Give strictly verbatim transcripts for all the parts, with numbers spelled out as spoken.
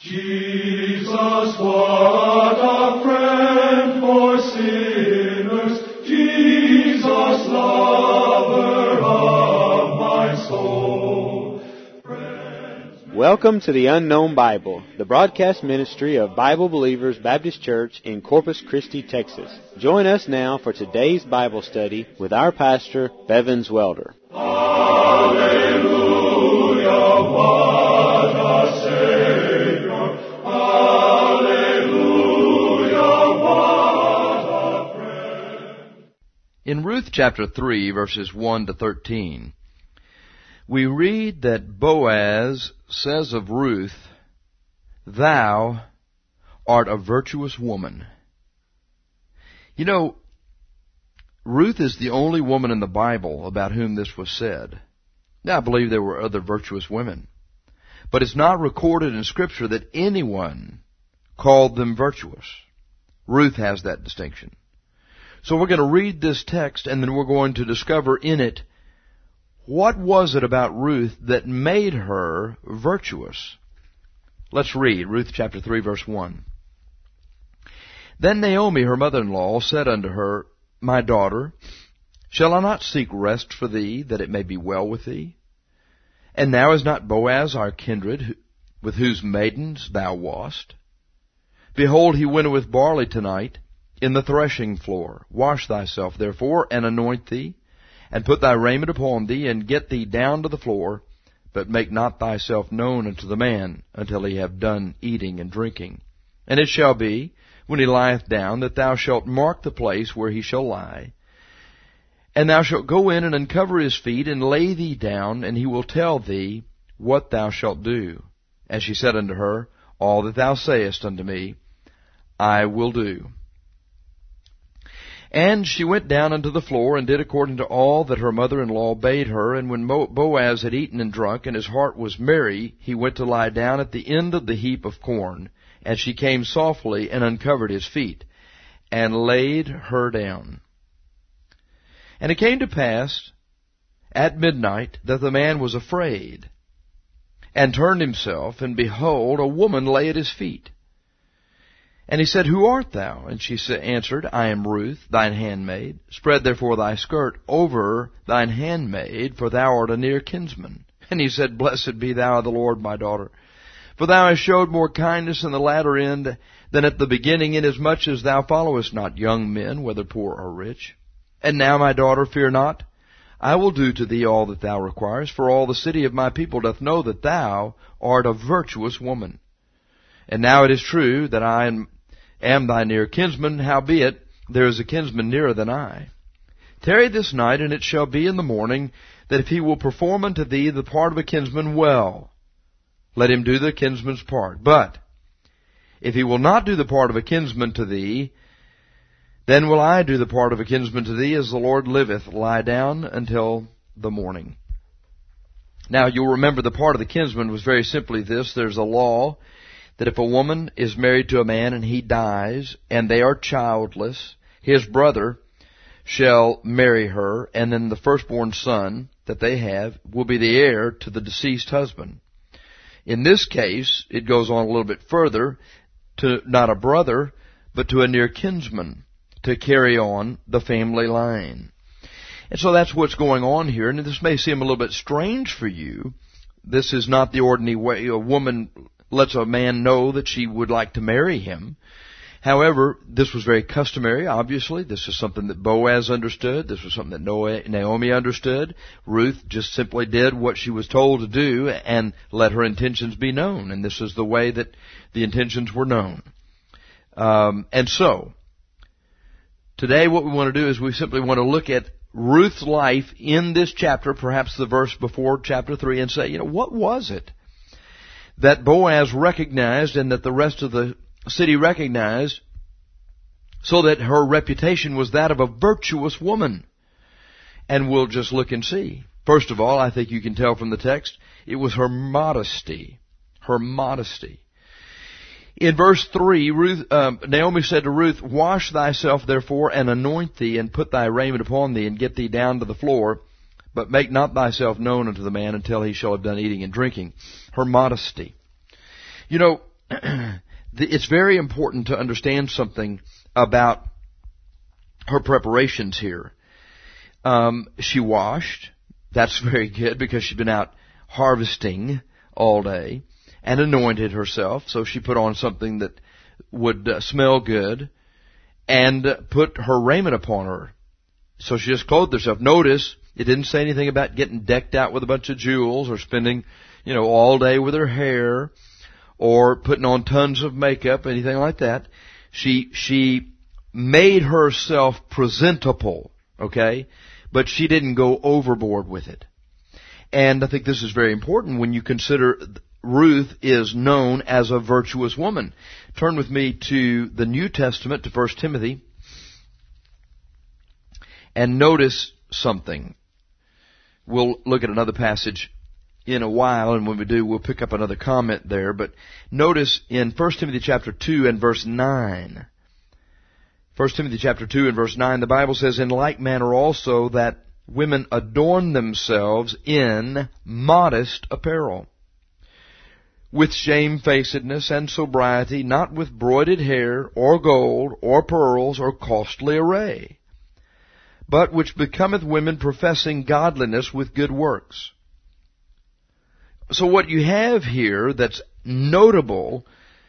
Jesus, what a friend for sinners, Jesus, lover of my soul. Friends, Welcome to the Unknown Bible, the broadcast ministry of Bible Believers Baptist Church in Corpus Christi, Texas. Join us now for today's Bible study with our pastor, Bevins Welder. Hallelujah, what a Savior. Hallelujah, what a friend. In Ruth chapter three, verses one to thirteen, we read that Boaz says of Ruth, "Thou art a virtuous woman." You know, Ruth is the only woman in the Bible about whom this was said. Now, I believe there were other virtuous women, but it's not recorded in Scripture that anyone called them virtuous. Ruth has that distinction. So we're going to read this text, and then we're going to discover in it, what was it about Ruth that made her virtuous? Let's read Ruth chapter three, verse one. Then Naomi, her mother-in-law, said unto her, "My daughter, shall I not seek rest for thee, that it may be well with thee? And now is not Boaz our kindred, with whose maidens thou wast? Behold, he winnoweth barley tonight in the threshing floor. Wash thyself, therefore, and anoint thee, and put thy raiment upon thee, and get thee down to the floor, but make not thyself known unto the man, until he have done eating and drinking. And it shall be, when he lieth down, that thou shalt mark the place where he shall lie. And thou shalt go in and uncover his feet, and lay thee down, and he will tell thee what thou shalt do. And she said unto her, All that thou sayest unto me, I will do. And she went down unto the floor, and did according to all that her mother-in-law bade her. And when Boaz had eaten and drunk, and his heart was merry, he went to lie down at the end of the heap of corn. And she came softly, and uncovered his feet, and laid her down. And it came to pass at midnight that the man was afraid, and turned himself, and behold, a woman lay at his feet. And he said, Who art thou? And she answered, I am Ruth, thine handmaid. Spread therefore thy skirt over thine handmaid, for thou art a near kinsman. And he said, Blessed be thou of the Lord, my daughter. For thou hast showed more kindness in the latter end than at the beginning, inasmuch as thou followest not young men, whether poor or rich. And now, my daughter, fear not. I will do to thee all that thou requirest, for all the city of my people doth know that thou art a virtuous woman. And now it is true that I am, am thy near kinsman, howbeit there is a kinsman nearer than I. Tarry this night, and it shall be in the morning, that if he will perform unto thee the part of a kinsman, well, let him do the kinsman's part. But if he will not do the part of a kinsman to thee, then will I do the part of a kinsman to thee, as the Lord liveth. Lie down until the morning. Now, you'll remember the part of the kinsman was very simply this. There's a law that if a woman is married to a man and he dies, and they are childless, his brother shall marry her, and then the firstborn son that they have will be the heir to the deceased husband. In this case, it goes on a little bit further to not a brother, but to a near kinsman, to carry on the family line. And so that's what's going on here. And this may seem a little bit strange for you. This is not the ordinary way a woman lets a man know that she would like to marry him. However, this was very customary, obviously. This is something that Boaz understood. This was something that Naomi understood. Ruth just simply did what she was told to do and let her intentions be known. And this is the way that the intentions were known. Um, and so, today what we want to do is we simply want to look at Ruth's life in this chapter, perhaps the verse before chapter three, and say, you know, what was it that Boaz recognized and that the rest of the city recognized so that her reputation was that of a virtuous woman? And we'll just look and see. First of all, I think you can tell from the text, it was her modesty. Her modesty. In verse three, Ruth, um, Naomi said to Ruth, Wash thyself therefore, and anoint thee, and put thy raiment upon thee, and get thee down to the floor, but make not thyself known unto the man until he shall have done eating and drinking. Her modesty. You know, it's very important to understand something about her preparations here. Um, she washed. That's very good because she'd been out harvesting all day, and anointed herself. So she put on something that would uh, smell good, and uh, put her raiment upon her. So she just clothed herself. Notice it didn't say anything about getting decked out with a bunch of jewels or spending, you know, all day with her hair or putting on tons of makeup, anything like that. She she made herself presentable, okay? But she didn't go overboard with it. And I think this is very important when you consider Ruth is known as a virtuous woman. Turn with me to the New Testament, to First Timothy, and notice something. We'll look at another passage in a while, and when we do, we'll pick up another comment there. But notice in First Timothy chapter two and verse nine. First Timothy chapter two and verse nine, the Bible says, "In like manner also that women adorn themselves in modest apparel, with shamefacedness and sobriety, not with broided hair, or gold, or pearls, or costly array, but which becometh women professing godliness with good works." So what you have here that's notable,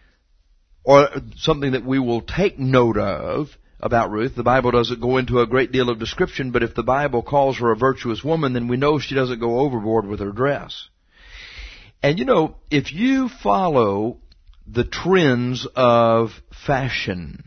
or something that we will take note of about Ruth, the Bible doesn't go into a great deal of description, but if the Bible calls her a virtuous woman, then we know she doesn't go overboard with her dress. And you know, if you follow the trends of fashion,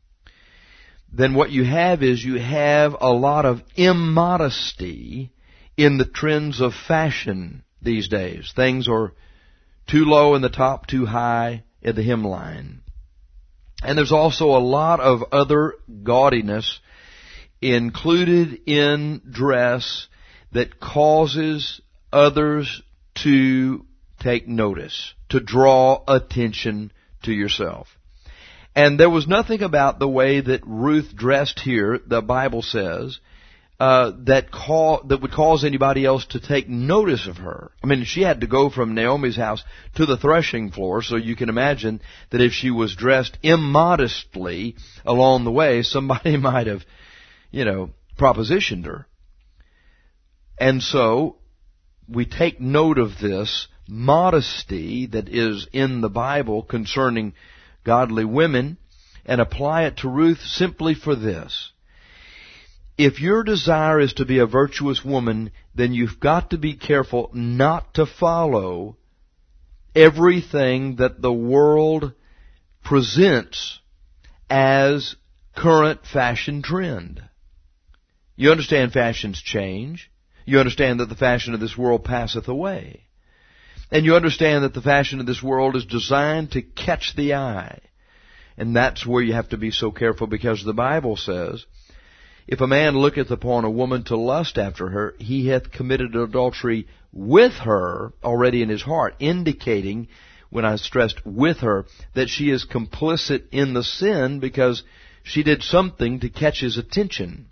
then what you have is you have a lot of immodesty in the trends of fashion these days. Things are too low in the top, too high at the hemline. And there's also a lot of other gaudiness included in dress that causes others to take notice, to draw attention to yourself. And there was nothing about the way that Ruth dressed here, the Bible says, uh, that call, that would cause anybody else to take notice of her. I mean, she had to go from Naomi's house to the threshing floor, so you can imagine that if she was dressed immodestly along the way, somebody might have, you know, propositioned her. And so, we take note of this modesty that is in the Bible concerning godly women and apply it to Ruth simply for this. If your desire is to be a virtuous woman, then you've got to be careful not to follow everything that the world presents as current fashion trend. You understand fashions change. You understand that the fashion of this world passeth away. And you understand that the fashion of this world is designed to catch the eye. And that's where you have to be so careful, because the Bible says, if a man looketh upon a woman to lust after her, he hath committed adultery with her already in his heart, indicating, when I stressed with her, that she is complicit in the sin because she did something to catch his attention.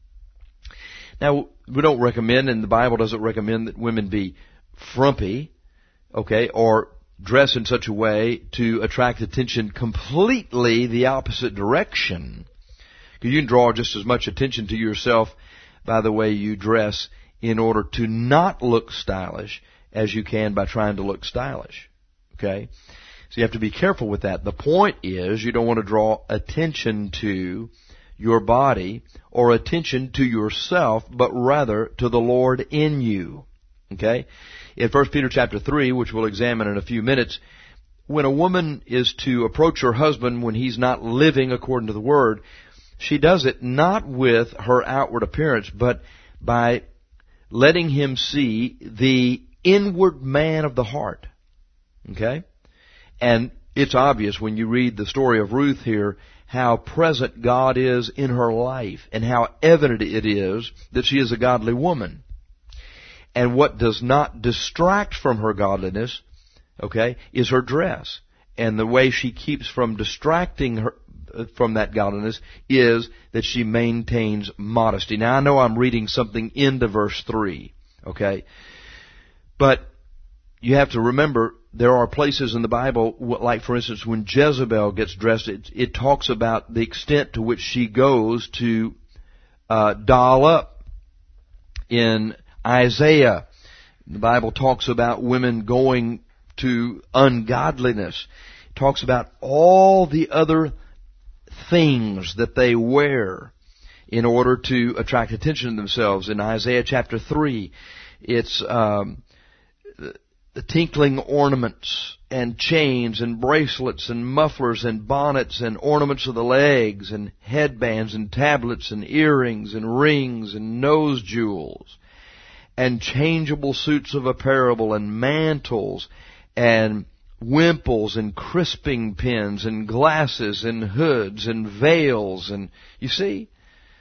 Now, we don't recommend, and the Bible doesn't recommend, that women be frumpy, okay, or dress in such a way to attract attention completely the opposite direction. Because you can draw just as much attention to yourself by the way you dress in order to not look stylish as you can by trying to look stylish. Okay? So you have to be careful with that. The point is, you don't want to draw attention to your body or attention to yourself, but rather to the Lord in you. Okay? In First Peter chapter three, which we'll examine in a few minutes, when a woman is to approach her husband when he's not living according to the Word, she does it not with her outward appearance, but by letting him see the inward man of the heart. Okay? And it's obvious when you read the story of Ruth here how present God is in her life and how evident it is that she is a godly woman. And what does not distract from her godliness, okay, is her dress. And the way she keeps from distracting her from that godliness is that she maintains modesty. Now, I know I'm reading something into verse three, okay? But you have to remember there are places in the Bible, like for instance when Jezebel gets dressed, it, it talks about the extent to which she goes to uh, doll up. In Isaiah, the Bible talks about women going to ungodliness. It talks about all the other things that they wear in order to attract attention to themselves. In Isaiah chapter three, it's um, the tinkling ornaments and chains and bracelets and mufflers and bonnets and ornaments of the legs and headbands and tablets and earrings and rings and nose jewels and changeable suits of apparel and mantles and wimples and crisping pins and glasses and hoods and veils. And you see,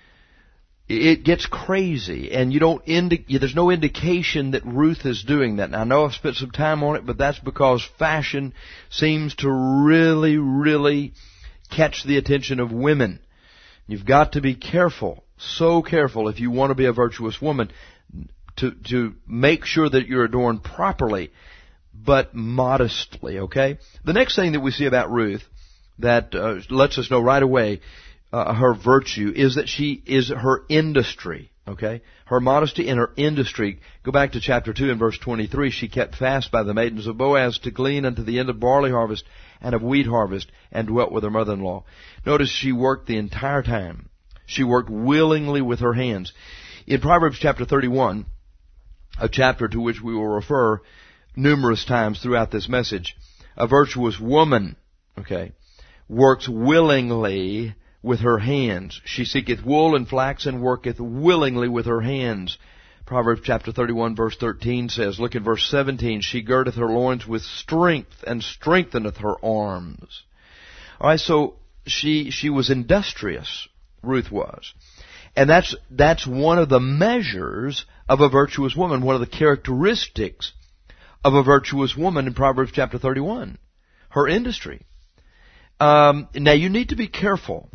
it gets crazy, and you don't indi- there's no indication that Ruth is doing that. Now, I know I've spent some time on it, but that's because fashion seems to really, really catch the attention of women. You've got to be careful, so careful, if you want to be a virtuous woman, to to make sure that you're adorned properly, but modestly, okay? The next thing that we see about Ruth that uh, lets us know right away Uh, her virtue is that she is her industry, okay? Her modesty in her industry. Go back to chapter two and verse twenty-three. She kept fast by the maidens of Boaz to glean unto the end of barley harvest and of wheat harvest, and dwelt with her mother-in-law. Notice she worked the entire time. She worked willingly with her hands. In Proverbs chapter thirty-one, a chapter to which we will refer numerous times throughout this message, a virtuous woman, okay, works willingly with her hands. She seeketh wool and flax and worketh willingly with her hands. Proverbs chapter thirty-one verse thirteen says, look at verse seventeen, she girdeth her loins with strength and strengtheneth her arms. Alright, so she, she was industrious, Ruth was. And that's, that's one of the measures of a virtuous woman, one of the characteristics of a virtuous woman in Proverbs chapter thirty-one. Her industry. Um, now you need to be careful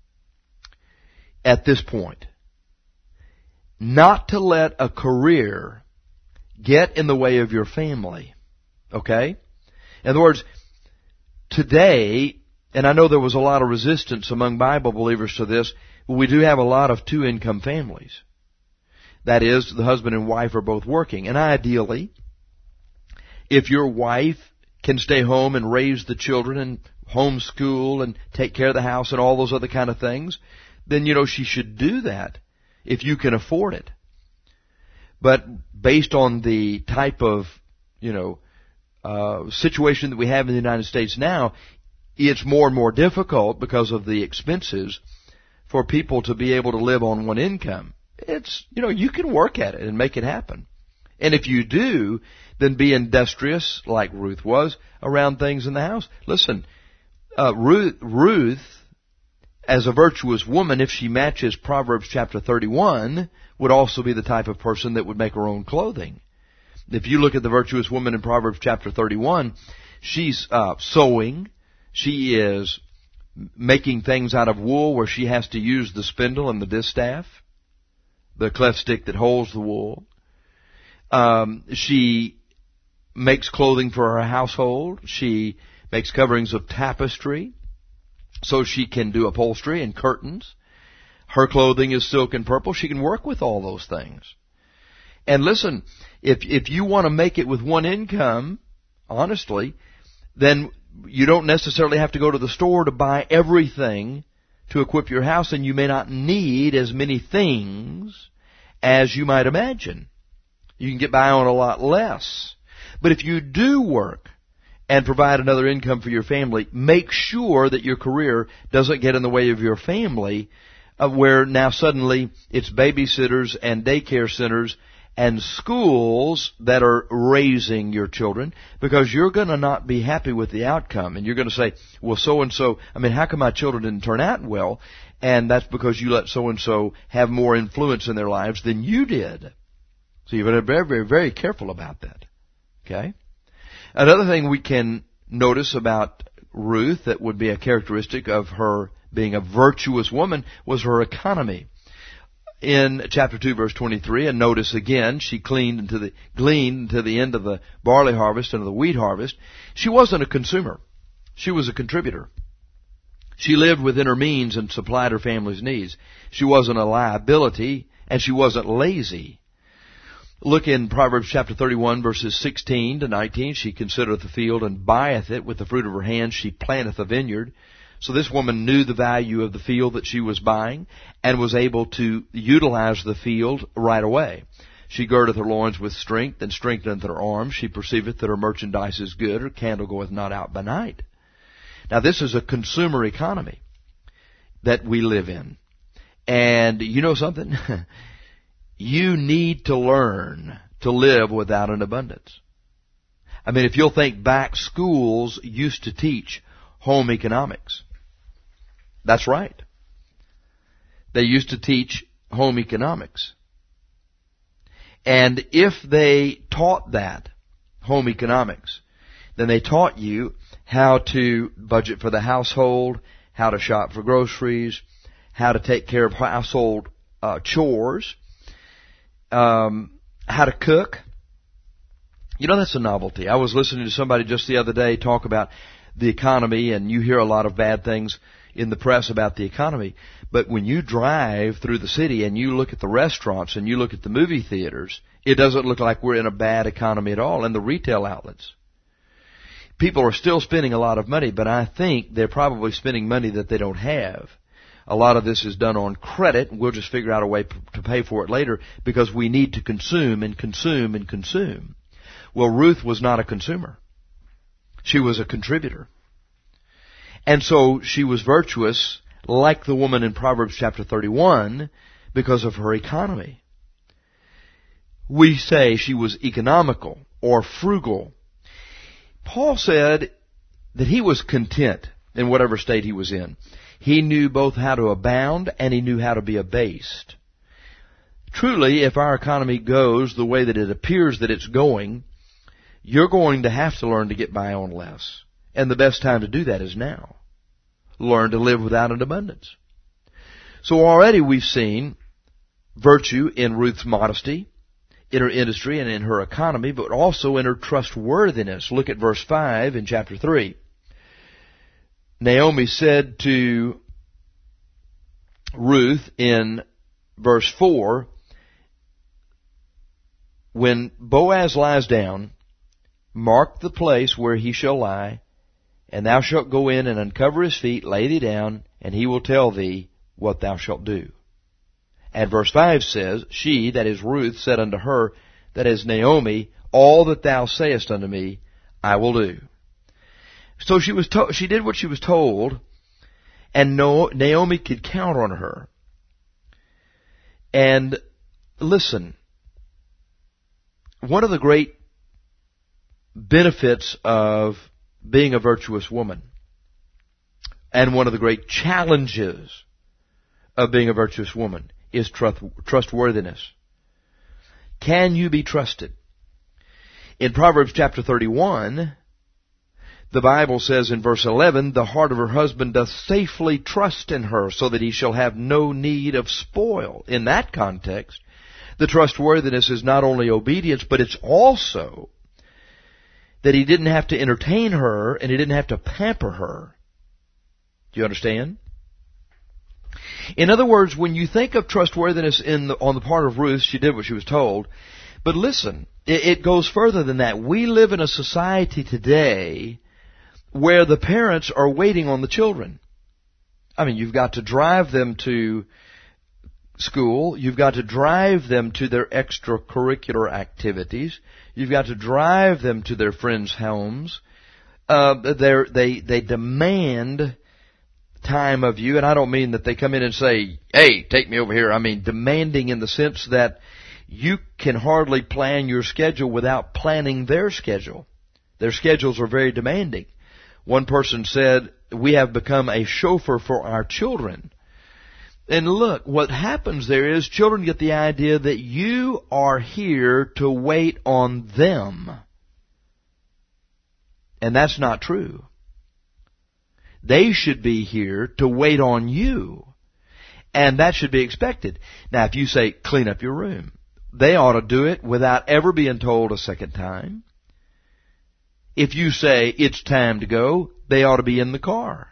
at this point not to let a career get in the way of your family. Okay? In other words, today, and I know there was a lot of resistance among Bible believers to this, but we do have a lot of two-income families. That is, the husband and wife are both working. And ideally, if your wife can stay home and raise the children and homeschool and take care of the house and all those other kind of things, then, you know, she should do that if you can afford it. But based on the type of, you know, uh, situation that we have in the United States now, it's more and more difficult because of the expenses for people to be able to live on one income. It's, you know, you can work at it and make it happen. And if you do, then be industrious, like Ruth was, around things in the house. Listen, uh, Ruth, Ruth, as a virtuous woman, if she matches Proverbs chapter thirty-one, would also be the type of person that would make her own clothing. If you look at the virtuous woman in Proverbs chapter thirty-one, she's uh, sewing. She is making things out of wool where she has to use the spindle and the distaff, the cleft stick that holds the wool. Um, she makes clothing for her household. She makes coverings of tapestry so she can do upholstery and curtains. Her clothing is silk and purple. She can work with all those things. And listen, if if you want to make it with one income, honestly, then you don't necessarily have to go to the store to buy everything to equip your house, and you may not need as many things as you might imagine. You can get by on a lot less. But if you do work and provide another income for your family, make sure that your career doesn't get in the way of your family, uh, where now suddenly it's babysitters and daycare centers and schools that are raising your children, because you're going to not be happy with the outcome. And you're going to say, well, so-and-so, I mean, how come my children didn't turn out well? And that's because you let so-and-so have more influence in their lives than you did. So you've got to be very, very, very careful about that. Okay? Another thing we can notice about Ruth that would be a characteristic of her being a virtuous woman was her economy. in chapter two, verse twenty-three, and notice again, she cleaned into the, gleaned to the end of the barley harvest and of the wheat harvest. She wasn't a consumer. She was a contributor. She lived within her means and supplied her family's needs. She wasn't a liability, and she wasn't lazy. Look in Proverbs chapter thirty-one, verses sixteen to nineteen. She considereth the field and buyeth it. With the fruit of her hands she planteth a vineyard. So this woman knew the value of the field that she was buying and was able to utilize the field right away. She girdeth her loins with strength and strengtheneth her arms. She perceiveth that her merchandise is good. Her candle goeth not out by night. Now this is a consumer economy that we live in. And you know something? You need to learn to live without an abundance. I mean, if you'll think back, schools used to teach home economics. That's right. They used to teach home economics. And if they taught that, home economics, then they taught you how to budget for the household, how to shop for groceries, how to take care of household uh, chores, um, how to cook. You know, that's a novelty. I was listening to somebody just the other day talk about the economy, and you hear a lot of bad things in the press about the economy. But when you drive through the city and you look at the restaurants and you look at the movie theaters, it doesn't look like we're in a bad economy at all. And the retail outlets. People are still spending a lot of money, but I think they're probably spending money that they don't have. A lot of this is done on credit, and we'll just figure out a way p- to pay for it later because we need to consume and consume and consume. Well, Ruth was not a consumer. She was a contributor. And so she was virtuous like the woman in Proverbs chapter thirty-one because of her economy. We say she was economical or frugal. Paul said that he was content in whatever state he was in. He knew both how to abound and he knew how to be abased. Truly, if our economy goes the way that it appears that it's going, you're going to have to learn to get by on less. And the best time to do that is now. Learn to live without an abundance. So already we've seen virtue in Ruth's modesty, in her industry and in her economy, but also in her trustworthiness. Look at verse five in chapter three. Naomi said to Ruth in verse four, when Boaz lies down, mark the place where he shall lie, and thou shalt go in and uncover his feet, lay thee down, and he will tell thee what thou shalt do. And verse five says, she, that is Ruth, said unto her, that is Naomi, all that thou sayest unto me, I will do. So she was to- she did what she was told, and no- Naomi could count on her. And listen, one of the great benefits of being a virtuous woman, and one of the great challenges of being a virtuous woman, is trust, trustworthiness. Can you be trusted? In Proverbs chapter thirty-one, the Bible says in verse eleven, the heart of her husband doth safely trust in her, so that he shall have no need of spoil. In that context, the trustworthiness is not only obedience, but it's also that he didn't have to entertain her and he didn't have to pamper her. Do you understand? In other words, when you think of trustworthiness in the, on the part of Ruth, she did what she was told. But listen, it, it goes further than that. We live in a society today where the parents are waiting on the children. I mean, you've got to drive them to school. You've got to drive them to their extracurricular activities. You've got to drive them to their friends' homes. Uh, they they demand time of you, and I don't mean that they come in and say, hey, take me over here. I mean demanding in the sense that you can hardly plan your schedule without planning their schedule. Their schedules are very demanding. One person said, we have become a chauffeur for our children. And look, what happens there is children get the idea that you are here to wait on them. And that's not true. They should be here to wait on you. And that should be expected. Now, if you say, clean up your room, they ought to do it without ever being told a second time. If you say, it's time to go, they ought to be in the car.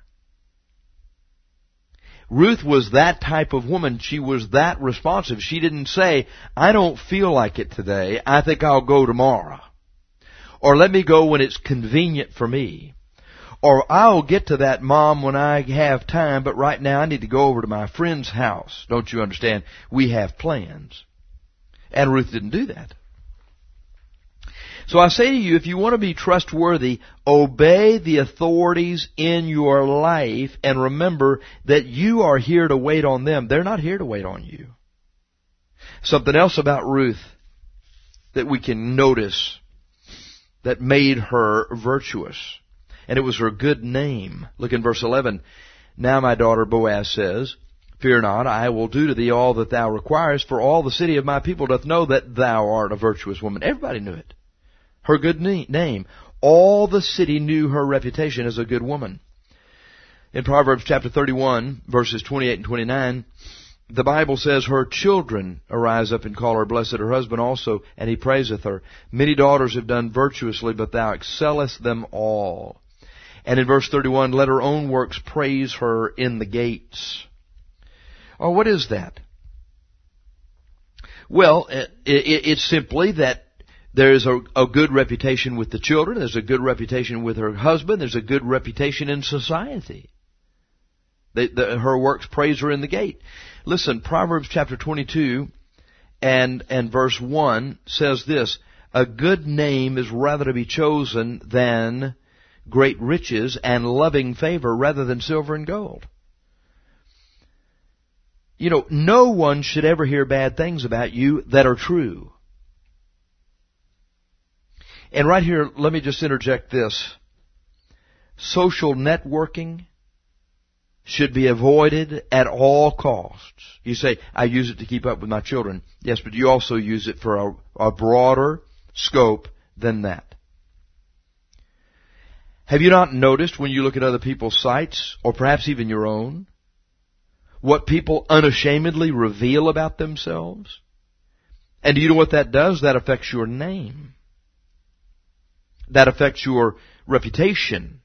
Ruth was that type of woman. She was that responsive. She didn't say, I don't feel like it today. I think I'll go tomorrow. Or let me go when it's convenient for me. Or I'll get to that, Mom, when I have time, but right now I need to go over to my friend's house. Don't you understand? We have plans. And Ruth didn't do that. So I say to you, if you want to be trustworthy, obey the authorities in your life and remember that you are here to wait on them. They're not here to wait on you. Something else about Ruth that we can notice that made her virtuous. And it was her good name. Look in verse eleven. Now my daughter, Boaz says, fear not, I will do to thee all that thou requirest, for all the city of my people doth know that thou art a virtuous woman. Everybody knew it. Her good name. All the city knew her reputation as a good woman. In Proverbs chapter thirty-one, verses twenty-eight and twenty-nine, the Bible says, her children arise up and call her blessed, her husband also, and he praiseth her. Many daughters have done virtuously, but thou excellest them all. And in verse thirty-one, let her own works praise her in the gates. Oh, what is that? Well, it, it, it's simply that there's a, a good reputation with the children. There's a good reputation with her husband. There's a good reputation in society. They, the, her works praise her in the gate. Listen, Proverbs chapter twenty-two and, and verse one says this, a good name is rather to be chosen than great riches, and loving favor rather than silver and gold. You know, no one should ever hear bad things about you that are true. And right here, let me just interject this. Social networking should be avoided at all costs. You say, I use it to keep up with my children. Yes, but you also use it for a, a broader scope than that. Have you not noticed when you look at other people's sites, or perhaps even your own, what people unashamedly reveal about themselves? And do you know what that does? That affects your name. That affects your reputation.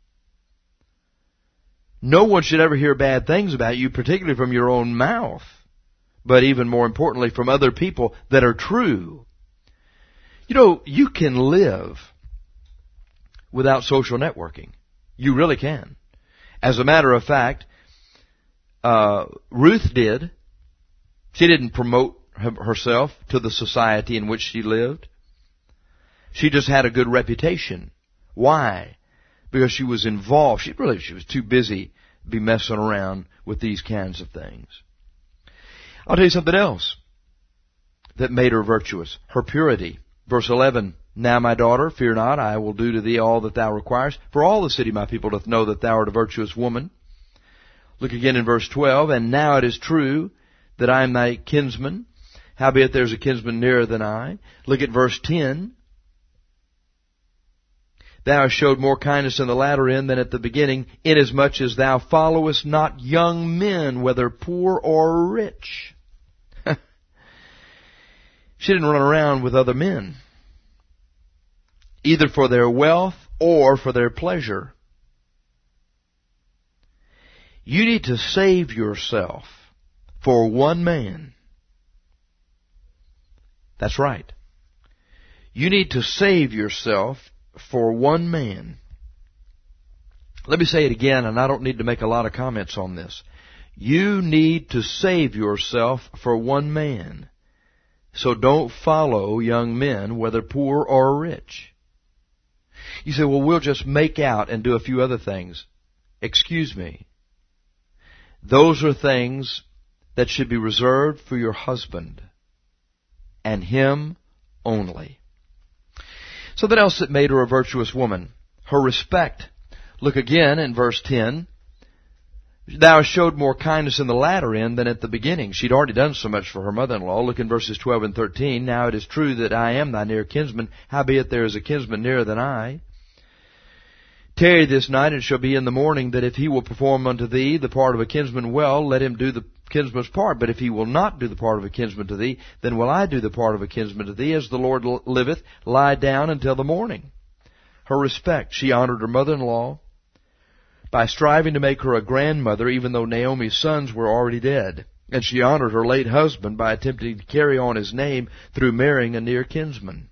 No one should ever hear bad things about you, particularly from your own mouth, but even more importantly from other people that are true. You know, you can live without social networking. You really can. As a matter of fact, uh, Ruth did. She didn't promote herself to the society in which she lived. She just had a good reputation. Why? Because she was involved. She really, she was too busy to be messing around with these kinds of things. I'll tell you something else that made her virtuous. Her purity. Verse eleven, now my daughter, fear not, I will do to thee all that thou requirest, for all the city my people doth know that thou art a virtuous woman. Look again in verse twelve, and now it is true that I am thy kinsman, howbeit there is a kinsman nearer than I. Look at verse ten. Thou hast showed more kindness in the latter end than at the beginning, inasmuch as thou followest not young men, whether poor or rich. She didn't run around with other men, either for their wealth or for their pleasure. You need to save yourself for one man. That's right. You need to save yourself for one man. Let me say it again, and I don't need to make a lot of comments on this. You need to save yourself for one man. So don't follow young men, whether poor or rich. You say, well, we'll just make out and do a few other things. Excuse me. Those are things that should be reserved for your husband and him only. Something else that made her a virtuous woman, her respect. Look again in verse ten. Thou hast showed more kindness in the latter end than at the beginning. She'd already done so much for her mother-in-law. Look in verses twelve and thirteen. Now it is true that I am thy near kinsman, howbeit there is a kinsman nearer than I. Tarry this night, and it shall be in the morning, that if he will perform unto thee the part of a kinsman well, let him do the kinsman's part. But if he will not do the part of a kinsman to thee, then will I do the part of a kinsman to thee. As the Lord liveth, lie down until the morning. Her respect. She honored her mother-in-law by striving to make her a grandmother, even though Naomi's sons were already dead. And she honored her late husband by attempting to carry on his name through marrying a near kinsman.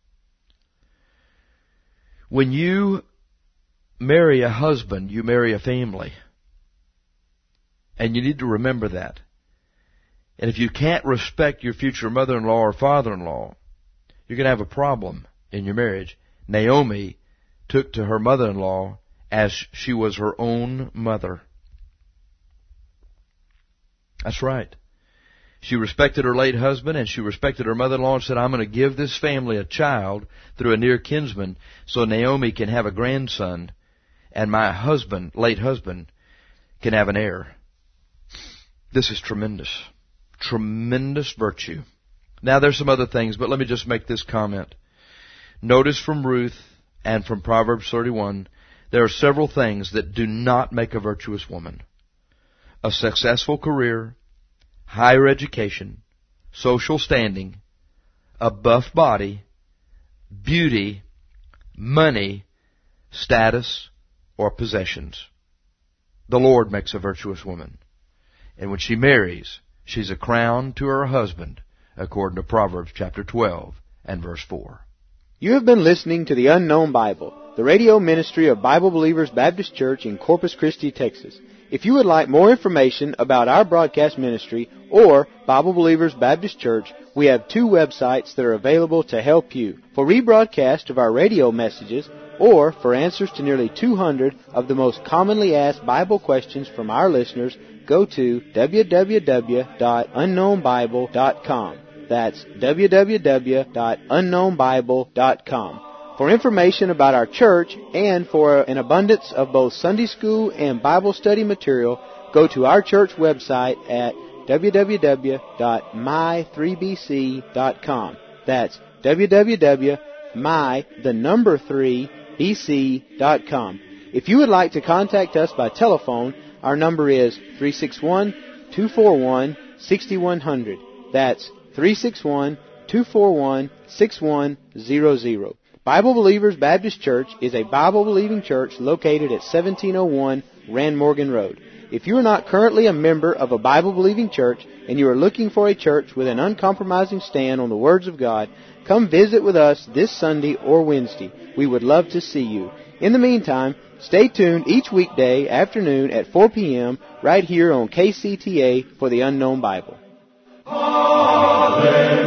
When you marry a husband, you marry a family. And you need to remember that. And if you can't respect your future mother-in-law or father-in-law, you're going to have a problem in your marriage. Naomi took to her mother-in-law as she was her own mother. That's right. She respected her late husband, and she respected her mother-in-law, and said, I'm going to give this family a child through a near kinsman so Naomi can have a grandson, and my husband, late husband, can have an heir. This is tremendous. Tremendous virtue. Now there's some other things, but let me just make this comment. Notice from Ruth and from Proverbs thirty-one, there are several things that do not make a virtuous woman. A successful career, higher education, social standing, a buff body, beauty, money, status, or possessions. The Lord makes a virtuous woman. And when she marries, she's a crown to her husband, according to Proverbs chapter twelve and verse four. You have been listening to the Unknown Bible, the radio ministry of Bible Believers Baptist Church in Corpus Christi, Texas. If you would like more information about our broadcast ministry or Bible Believers Baptist Church, we have two websites that are available to help you. For rebroadcast of our radio messages, or for answers to nearly two hundred of the most commonly asked Bible questions from our listeners, go to w w w dot unknown bible dot com. That's w w w dot unknown bible dot com. For information about our church and for an abundance of both Sunday school and Bible study material, go to our church website at w w w dot my three b c dot com. That's w w w dot my, the number three, b c dot com. If you would like to contact us by telephone, our number is three six one, two four one, six one zero zero. That's three six one, two four one, six one zero zero. Bible Believers Baptist Church is a Bible-believing church located at seventeen oh one Rand Morgan Road. If you are not currently a member of a Bible-believing church and you are looking for a church with an uncompromising stand on the words of God, come visit with us this Sunday or Wednesday. We would love to see you. In the meantime, stay tuned each weekday afternoon at four p.m. right here on K C T A for the Unknown Bible. Hallelujah.